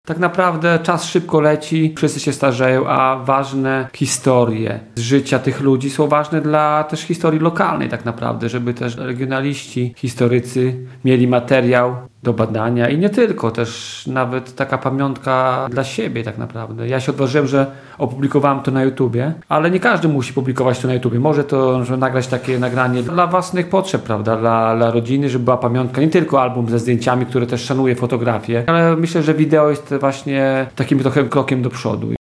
Tak naprawdę czas szybko leci, wszyscy się starzeją, a ważne historie z życia tych ludzi są ważne dla też historii lokalnej tak naprawdę, żeby też regionaliści, historycy mieli materiał do badania i nie tylko, też nawet taka pamiątka dla siebie tak naprawdę. Ja się odważyłem, że opublikowałem to na YouTubie, ale nie każdy musi publikować to na YouTubie. Może to, że nagrać takie nagranie dla własnych potrzeb, prawda, dla rodziny, żeby była pamiątka, nie tylko album ze zdjęciami, które też szanuje fotografię, ale myślę, że wideo jest właśnie takim trochę krokiem do przodu.